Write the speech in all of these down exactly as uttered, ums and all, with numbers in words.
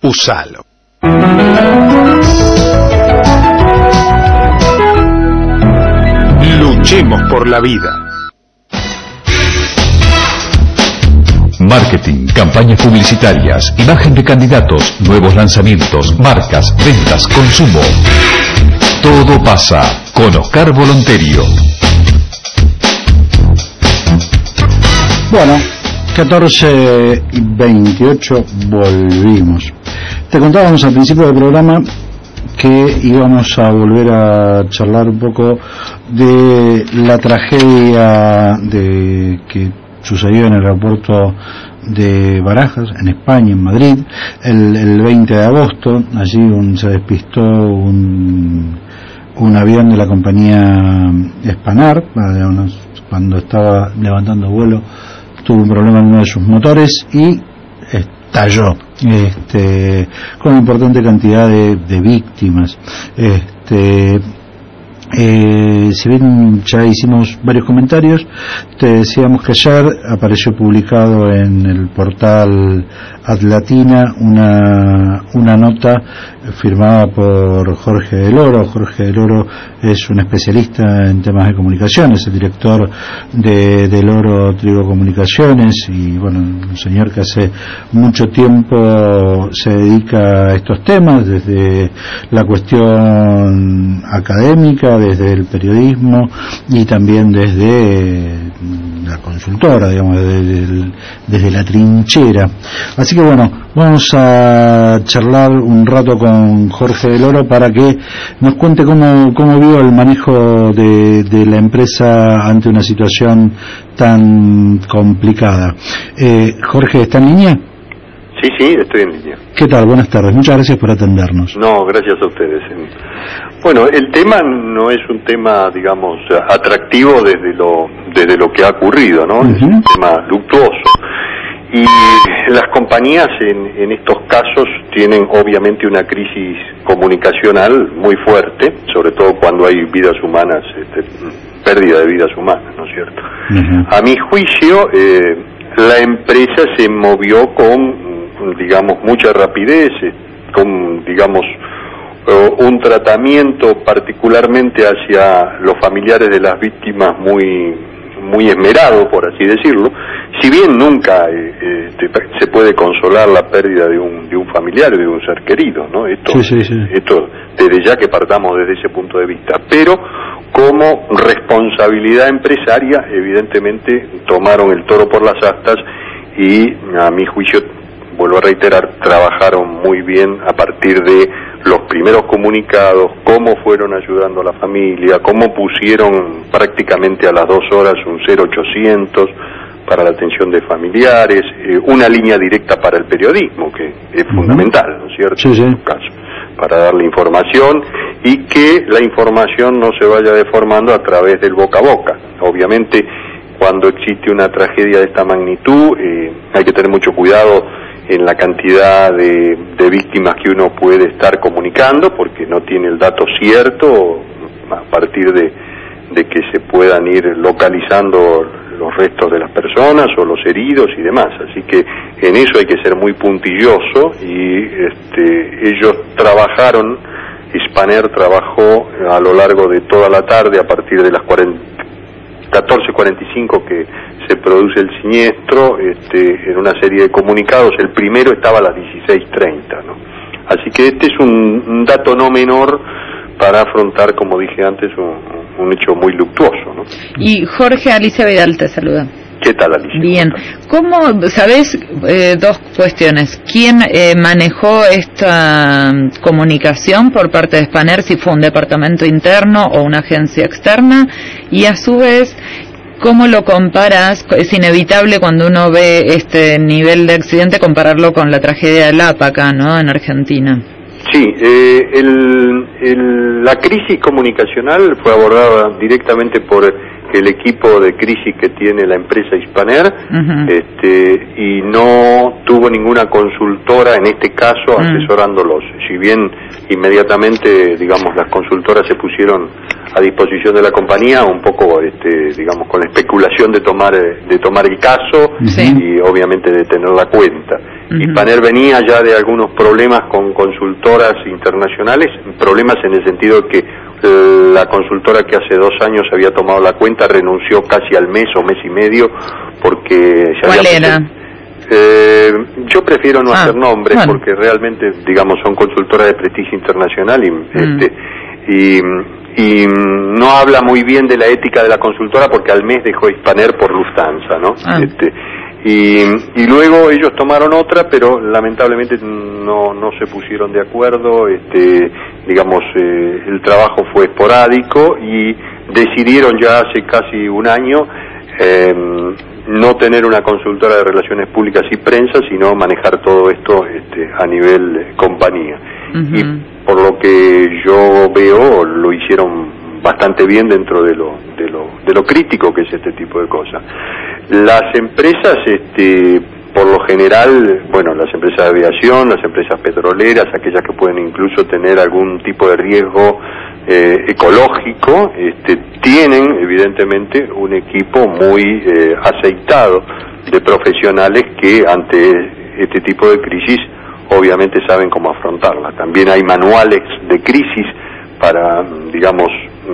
Usalo. Luchemos por la vida. Marketing, campañas publicitarias, imagen de candidatos, nuevos lanzamientos, marcas, ventas, consumo. Todo pasa con Oscar Volonterio. Bueno, catorce y veintiocho volvimos. Te contábamos al principio del programa que íbamos a volver a charlar un poco de la tragedia de que sucedió en el aeropuerto de Barajas, en España, en Madrid, el, el veinte de agosto. Allí un, se despistó un, un avión de la compañía Spanair, cuando estaba levantando vuelo tuvo un problema en uno de sus motores y estalló, este, con una importante cantidad de, de víctimas. Este, eh, si bien ya hicimos varios comentarios, te decíamos que ayer apareció publicado en el portal Atlatina una, una nota firmada por Jorge Del Oro. Jorge Del Oro es un especialista en temas de comunicaciones, el director de Del Oro Trigo Comunicaciones, y bueno, un señor que hace mucho tiempo se dedica a estos temas, desde la cuestión académica, desde el periodismo y también desde la consultora, digamos, desde, desde la trinchera. Así que bueno, vamos a charlar un rato con Jorge Del Oro para que nos cuente cómo, cómo vio el manejo de, de la empresa ante una situación tan complicada. Eh, Jorge, ¿está en línea? Sí, sí, estoy en línea. ¿Qué tal? Buenas tardes. Muchas gracias por atendernos. No, gracias a ustedes. Bueno, el tema no es un tema, digamos, atractivo desde lo desde lo que ha ocurrido, ¿no? Uh-huh. Es un tema luctuoso. Y las compañías en, en estos casos tienen obviamente una crisis comunicacional muy fuerte, sobre todo cuando hay vidas humanas, este, pérdida de vidas humanas, ¿no es cierto? Uh-huh. A mi juicio, eh, la empresa se movió con, digamos, mucha rapidez, con, digamos, un tratamiento particularmente hacia los familiares de las víctimas muy muy esmerado, por así decirlo. Si bien nunca eh, este, se puede consolar la pérdida de un de un familiar, de un ser querido, ¿no? Esto, sí, sí, sí. esto desde ya que partamos desde ese punto de vista, pero como responsabilidad empresaria, evidentemente tomaron el toro por las astas y, a mi juicio, vuelvo a reiterar, trabajaron muy bien a partir de los primeros comunicados, cómo fueron ayudando a la familia, cómo pusieron prácticamente a las dos horas un cero ochocientos para la atención de familiares, eh, una línea directa para el periodismo, que es uh-huh. fundamental, ¿no es cierto? Sí, sí. En su caso, para darle información y que la información no se vaya deformando a través del boca a boca. Obviamente, cuando existe una tragedia de esta magnitud, eh, hay que tener mucho cuidado en la cantidad de, de víctimas que uno puede estar comunicando, porque no tiene el dato cierto a partir de, de que se puedan ir localizando los restos de las personas o los heridos y demás. Así que en eso hay que ser muy puntilloso y este, ellos trabajaron, Spanair trabajó a lo largo de toda la tarde a partir de las catorce cuarenta y cinco que se produce el siniestro, este, en una serie de comunicados. El primero estaba a las dieciséis treinta, ¿no? Así que este es un, un dato no menor para afrontar, como dije antes, un, un hecho muy luctuoso, ¿no? Y Jorge, Alicia Vidal te saluda. ¿Qué tal, Alicia? Bien. ¿Cómo, sabés, eh, dos cuestiones? ¿Quién eh, manejó esta comunicación por parte de Spanair? Si fue un departamento interno o una agencia externa. Y a su vez, ¿cómo lo comparas? Es inevitable cuando uno ve este nivel de accidente compararlo con la tragedia de Lapa acá, ¿no? En Argentina. Sí, eh, el, el, la crisis comunicacional fue abordada directamente por el equipo de crisis que tiene la empresa Spanair, uh-huh. este, y no tuvo ninguna consultora en este caso asesorándolos. si bien inmediatamente, digamos, las consultoras se pusieron a disposición de la compañía, un poco, este, digamos, con la especulación de tomar de tomar el caso, sí, y obviamente de tener la cuenta. Uh-huh. Hispaner venía ya de algunos problemas con consultoras internacionales, problemas en el sentido de que la consultora que hace dos años había tomado la cuenta renunció casi al mes o mes y medio porque... ¿Cuál había era? Eh, yo prefiero no ah, hacer nombres, bueno, porque realmente, digamos, son consultoras de prestigio internacional y, mm. este, y, y no habla muy bien de la ética de la consultora porque al mes dejó Hispaner por Lufthansa, ¿no? Ah. Este, y, y luego ellos tomaron otra, pero lamentablemente no no se pusieron de acuerdo, este, digamos, eh, el trabajo fue esporádico y decidieron ya hace casi un año eh, no tener una consultora de relaciones públicas y prensa, sino manejar todo esto este, a nivel eh, compañía. Uh-huh. Y por lo que yo veo, lo hicieron bastante bien dentro de lo de lo de lo crítico que es este tipo de cosas. Las empresas, este, por lo general, bueno, las empresas de aviación, las empresas petroleras, aquellas que pueden incluso tener algún tipo de riesgo eh, ecológico, este, tienen evidentemente un equipo muy eh, aceitado de profesionales que ante este tipo de crisis obviamente saben cómo afrontarla. También hay manuales de crisis para, digamos,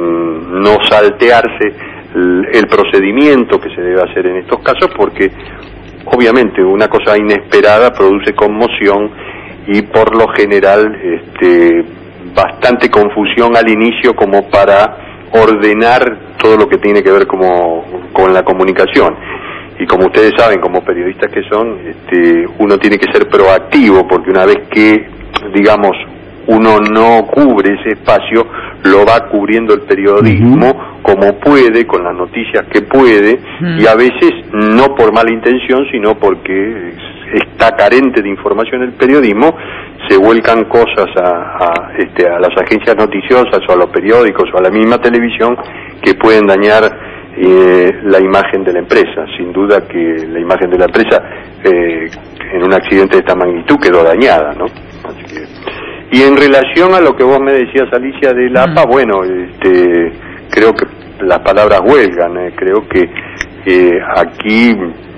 no saltearse el procedimiento que se debe hacer en estos casos, porque obviamente una cosa inesperada produce conmoción y por lo general este, bastante confusión al inicio como para ordenar todo lo que tiene que ver como, con la comunicación. Y como ustedes saben, como periodistas que son, este, uno tiene que ser proactivo, porque una vez que, digamos, uno no cubre ese espacio, lo va cubriendo el periodismo uh-huh. como puede, con las noticias que puede, uh-huh. y a veces no por mala intención, sino porque está carente de información el periodismo, se vuelcan cosas a, a, este, a las agencias noticiosas o a los periódicos o a la misma televisión que pueden dañar eh, la imagen de la empresa. Sin duda que la imagen de la empresa eh, en un accidente de esta magnitud quedó dañada, ¿no? Así que... Y en relación a lo que vos me decías, Alicia, del A P A, bueno, este, creo que las palabras huelgan, eh, creo que eh, aquí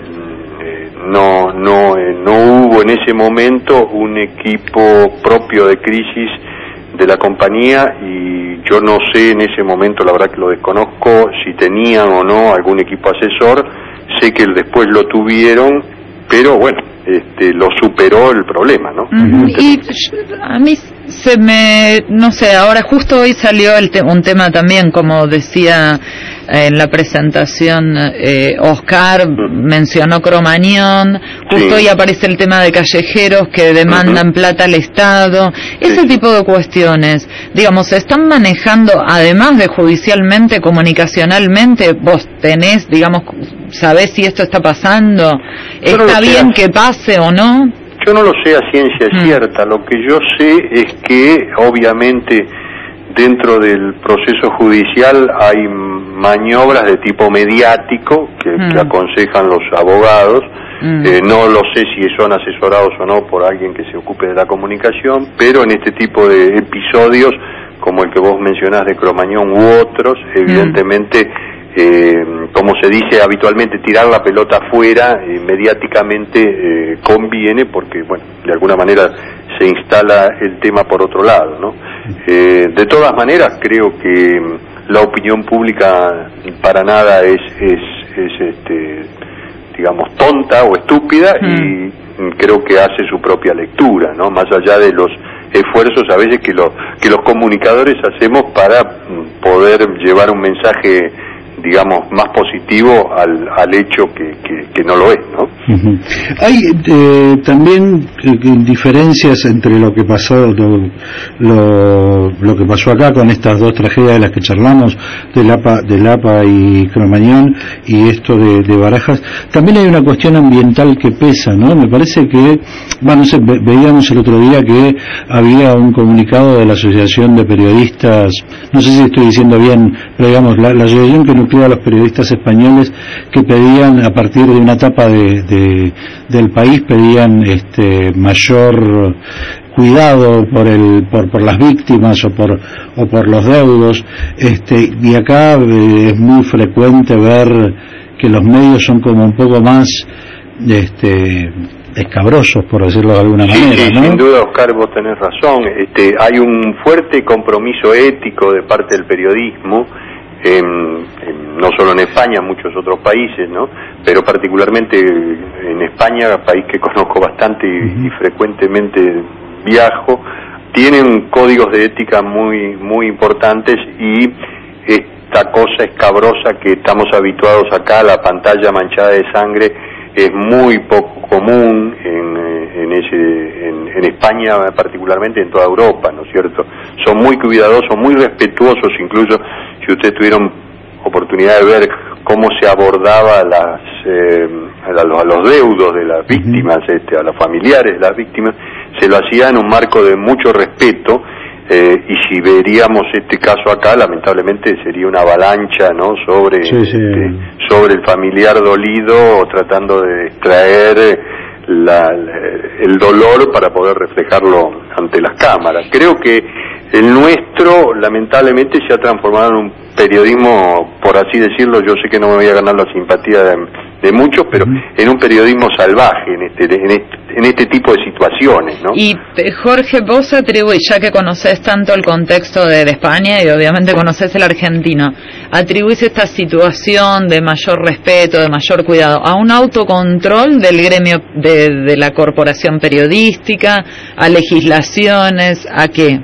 eh, no no eh, no hubo en ese momento un equipo propio de crisis de la compañía y yo no sé en ese momento, la verdad que lo desconozco, si tenían o no algún equipo asesor, sé que después lo tuvieron, pero bueno, este, lo superó el problema, ¿no? Uh-huh. Y a mí se me, no sé, ahora justo hoy salió el te- un tema también, como decía en la presentación eh, Oscar, uh-huh. mencionó Cromañón, justo sí. hoy aparece el tema de callejeros que demandan uh-huh. plata al Estado, ese sí. tipo de cuestiones, digamos, se están manejando, además de judicialmente, comunicacionalmente, vos tenés, digamos, sabés si esto está pasando, yo está no bien que pase o no. Yo no lo sé a ciencia mm. cierta, lo que yo sé es que obviamente dentro del proceso judicial hay maniobras de tipo mediático que, mm. que aconsejan los abogados, mm. eh, no lo sé si son asesorados o no por alguien que se ocupe de la comunicación, pero en este tipo de episodios como el que vos mencionás de Cromañón u otros, evidentemente mm. Eh, como se dice habitualmente, tirar la pelota afuera eh, mediáticamente eh, conviene porque, bueno, de alguna manera se instala el tema por otro lado, ¿no? Eh, de todas maneras, creo que la opinión pública para nada es, es, es este, digamos, tonta o estúpida mm. y creo que hace su propia lectura, ¿no? Más allá de los esfuerzos a veces que, lo, que los comunicadores hacemos para poder llevar un mensaje, digamos, más positivo al, al hecho que, que, que no lo es, ¿no? Uh-huh. Hay eh, también eh, diferencias entre lo que pasó lo, lo, lo que pasó acá con estas dos tragedias de las que charlamos, del A P A, del A P A y Cromañón, y esto de, de Barajas. También hay una cuestión ambiental que pesa, ¿no? Me parece que, bueno, no sé, ve, veíamos el otro día que había un comunicado de la Asociación de Periodistas, no sé si estoy diciendo bien, pero digamos, la, la asociación que cantidad de los periodistas españoles que pedían, a partir de una etapa de, de, del país, pedían este mayor cuidado por el por, por las víctimas o por o por los deudos, este y acá eh, es muy frecuente ver que los medios son como un poco más este escabrosos, por decirlo de alguna sí, manera, sí, ¿no? Sin duda, Oscar, vos tenés razón. Este, hay un fuerte compromiso ético de parte del periodismo, en, en, no solo en España, en muchos otros países, ¿no? Pero particularmente en España, país que conozco bastante y, uh-huh. y frecuentemente viajo, tienen códigos de ética muy muy importantes, y esta cosa escabrosa que estamos habituados acá, la pantalla manchada de sangre, es muy poco común en, en, ese, en, en España, particularmente en toda Europa, ¿no es cierto? Son muy cuidadosos, muy respetuosos, incluso si ustedes tuvieron oportunidad de ver cómo se abordaba las, eh, a, los, a los deudos de las víctimas, este, a los familiares de las víctimas, se lo hacía en un marco de mucho respeto, eh, y si veríamos este caso acá, lamentablemente sería una avalancha, ¿no?, sobre, sí, sí. Este, sobre el familiar dolido, tratando de extraer la, el dolor para poder reflejarlo ante las cámaras. Creo que el nuestro, lamentablemente, se ha transformado en un periodismo, por así decirlo, yo sé que no me voy a ganar la simpatía de, de muchos, pero uh-huh. en un periodismo salvaje en este, en este en este tipo de situaciones, ¿no? Y Jorge, vos atribuís, ya que conocés tanto el contexto de, de España y obviamente conocés el argentino, atribuís esta situación de mayor respeto, de mayor cuidado, a un autocontrol del gremio de, de la corporación periodística, a legislaciones, ¿a qué?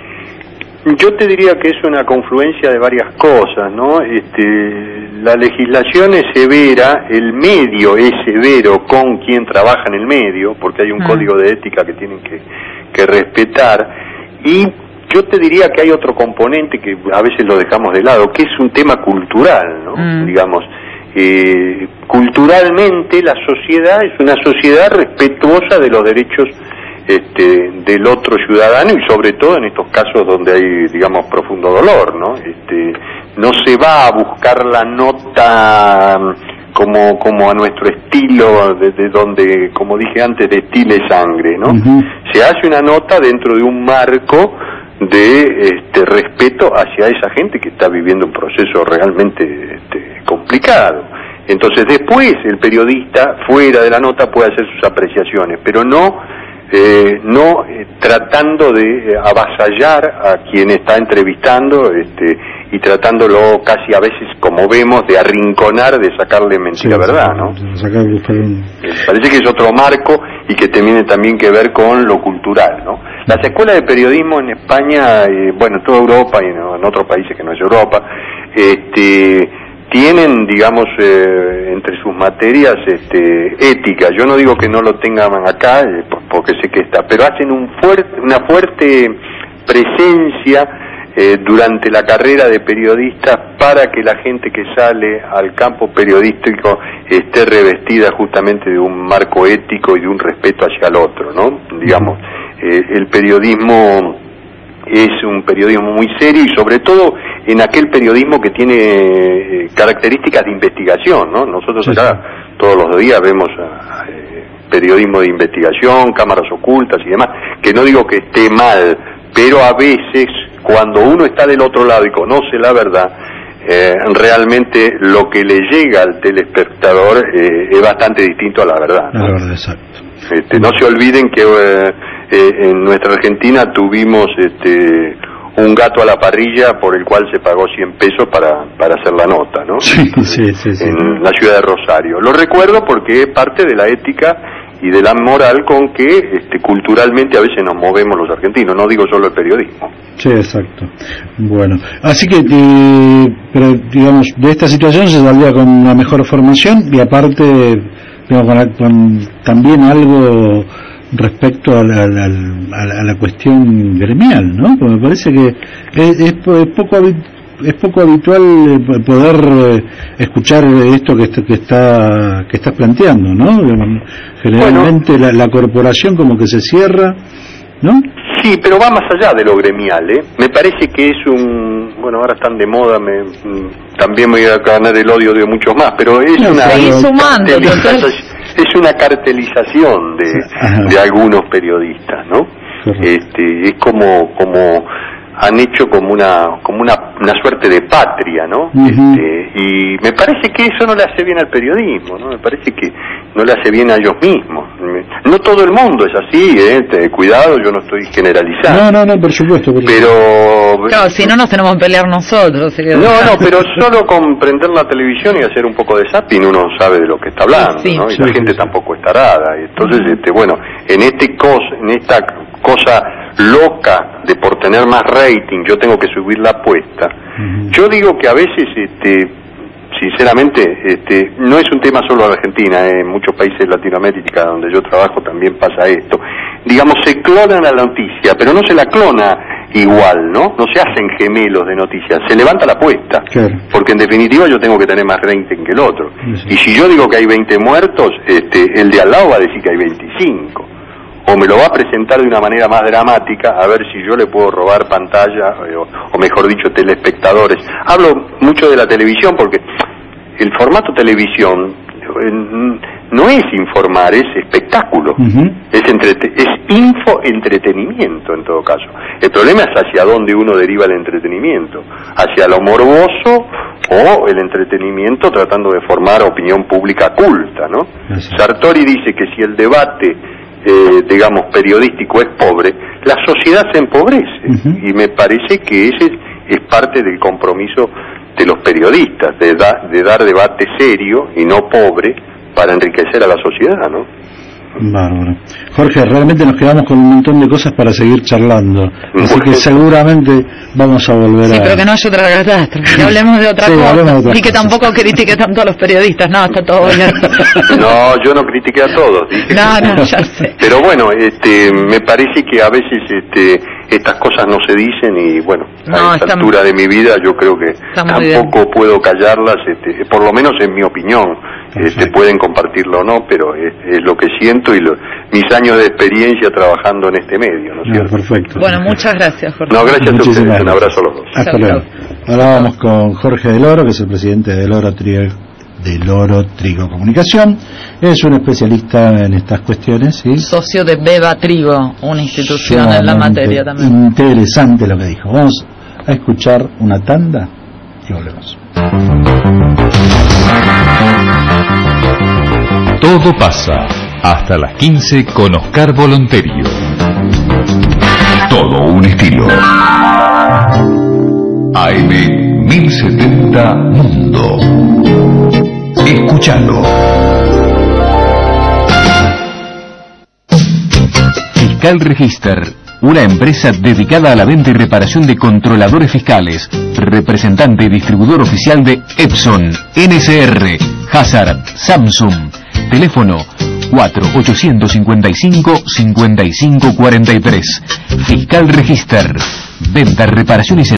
Yo te diría que es una confluencia de varias cosas, ¿no? Este, la legislación es severa, el medio es severo con quien trabaja en el medio, porque hay un ah. código de ética que tienen que, que respetar, y yo te diría que hay otro componente que a veces lo dejamos de lado, que es un tema cultural, ¿no? Mm. Digamos, eh, culturalmente la sociedad es una sociedad respetuosa de los derechos Este, del otro ciudadano, y sobre todo en estos casos donde hay, digamos, profundo dolor, ¿no? Este, no se va a buscar la nota como como a nuestro estilo, desde donde, como dije antes, destile sangre, ¿no? Uh-huh. Se hace una nota dentro de un marco de este, respeto hacia esa gente que está viviendo un proceso realmente este, complicado. Entonces después el periodista, fuera de la nota, puede hacer sus apreciaciones, pero no Eh, no eh, tratando de eh, avasallar a quien está entrevistando, este, y tratándolo casi a veces, como vemos, de arrinconar, de sacarle mentira, sí, verdad, ¿no? Sacarle, eh, parece que es otro marco y que tiene también que ver con lo cultural, ¿no? Las escuelas de periodismo en España, eh, bueno, en toda Europa y en, en otros países que no es Europa, este tienen, digamos, eh, entre sus materias este, ética. Yo no digo que no lo tengan acá, eh, porque sé que está, pero hacen un fuerte, una fuerte presencia eh, durante la carrera de periodistas para que la gente que sale al campo periodístico esté revestida justamente de un marco ético y de un respeto hacia el otro, ¿no? Digamos, eh, el periodismo es un periodismo muy serio, y sobre todo en aquel periodismo que tiene eh, características de investigación, ¿no? Nosotros sí, acá sí. todos los días vemos eh, periodismo de investigación, cámaras ocultas y demás, que no digo que esté mal, pero a veces cuando uno está del otro lado y conoce la verdad, eh, realmente lo que le llega al telespectador eh, es bastante distinto a la verdad, ¿no? La verdad, exacto. Este, no se olviden que eh, eh, en nuestra Argentina tuvimos este, un gato a la parrilla por el cual se pagó cien pesos para, para hacer la nota, ¿no? Sí, sí, sí, sí. En la ciudad de Rosario. Lo recuerdo porque es parte de la ética y de la moral con que este, culturalmente a veces nos movemos los argentinos, no digo solo el periodismo. Sí, exacto. Bueno, así que, eh, pero digamos, de esta situación se saldría con una mejor formación y aparte, digamos, con, con también algo respecto a la, a, la, a la cuestión gremial, ¿no? Porque me parece que es, es, es poco es poco habitual poder escuchar esto que, que está que estás planteando, ¿no? Generalmente bueno, la, la corporación como que se cierra, ¿no? Sí, pero va más allá de lo gremial, ¿eh? Me parece que es un, bueno, ahora están de moda, me, también me voy a ganar el odio de muchos más, pero es no, una sumando, cartelización, es una cartelización de, de algunos periodistas, ¿no? Este, es como como han hecho como una como una, una suerte de patria, ¿no? Uh-huh. Este, y me parece que eso no le hace bien al periodismo, ¿no? Me parece que no le hace bien a ellos mismos. No todo el mundo es así, ¿eh? Te, cuidado, yo no estoy generalizando. No, no, no, por supuesto. Por pero... Claro, si no nos tenemos que pelear nosotros. No, no, pero solo con prender la televisión y hacer un poco de zapping uno sabe de lo que está hablando, sí, ¿no? Y sí, la sí, gente sí. tampoco está arada. Entonces, uh-huh. este, bueno, en este cos, en esta cosa loca de por tener más rating yo tengo que subir la apuesta. Uh-huh. Yo digo que a veces, este, sinceramente, este, no es un tema solo de Argentina, eh, en muchos países de Latinoamérica donde yo trabajo también pasa esto. Digamos, se clonan a la noticia, pero no se la clona igual, ¿no? No se hacen gemelos de noticias, se levanta la apuesta, claro. Porque en definitiva yo tengo que tener más rating que el otro. Sí. Y si yo digo que hay veinte muertos, este, el de al lado va a decir que hay veinticinco. O me lo va a presentar de una manera más dramática, a ver si yo le puedo robar pantalla, o, o mejor dicho, telespectadores. Hablo mucho de la televisión porque el formato televisión no es informar, es espectáculo, uh-huh. es, entrete- es info-entretenimiento en todo caso. El problema es hacia dónde uno deriva el entretenimiento, hacia lo morboso o el entretenimiento tratando de formar opinión pública culta, ¿no? Uh-huh. Sartori dice que si el debate Eh, digamos, periodístico es pobre, la sociedad se empobrece. Uh-huh. Y me parece que ese es parte del compromiso de los periodistas, de, da, de dar debate serio y no pobre para enriquecer a la sociedad, ¿no? Bárbaro. Jorge, realmente nos quedamos con un montón de cosas para seguir charlando, así bueno. que seguramente vamos a volver sí, a... Sí, pero que no haya otra catástrofe, que hablemos de otra sí, cosa, de otra y que cosa. Tampoco critique tanto a los periodistas, no, está todo bien. No, yo no critiqué a todos, dije. No, no, ya sé. Pero bueno, este, me parece que a veces este, estas cosas no se dicen y bueno, no, a esta altura muy... de mi vida yo creo que tampoco puedo callarlas, este, por lo menos en mi opinión. Este, pueden compartirlo o no, pero es, es lo que siento y lo, mis años de experiencia trabajando en este medio, ¿no es cierto? No, perfecto. Bueno, muchas gracias, Jorge. No, gracias Muchísimas a ustedes, gracias. Un abrazo a los dos. Hasta luego. Hablábamos con Jorge Del Oro, que es el presidente de Del Oro Trigo, Del Oro Trigo Comunicación. Es un especialista en estas cuestiones, ¿sí? Socio de Beba Trigo, una institución Solamente en la materia también. Interesante lo que dijo. Vamos a escuchar una tanda y volvemos. Todo pasa hasta las quince con Oscar Volonterio. Todo un estilo. A M mil setenta Mundo. Escúchalo. Fiscal Register, una empresa dedicada a la venta y reparación de controladores fiscales, representante y distribuidor oficial de Epson, N S R, Hazard, Samsung. Teléfono cuatro ochocientos cincuenta y cinco cincuenta y cinco cuarenta y tres. Fiscal Register. Venta, reparación y servicio.